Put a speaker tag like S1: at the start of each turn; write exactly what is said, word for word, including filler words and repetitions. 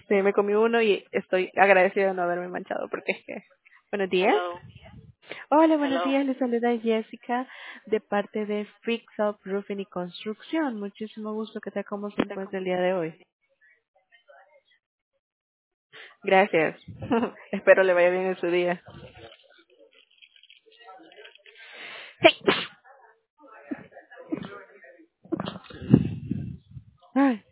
S1: Sí, me comí uno y estoy agradecida de no haberme manchado porque es que... Buenos días.
S2: Hello,
S1: Hola, buenos
S2: hello.
S1: días. Les saluda Jessica de parte de Fix Up Roofing y Construcción. Muchísimo gusto que te cómo se encuentra el día de hoy. Gracias. Espero le vaya bien en su día. Sí. Ay.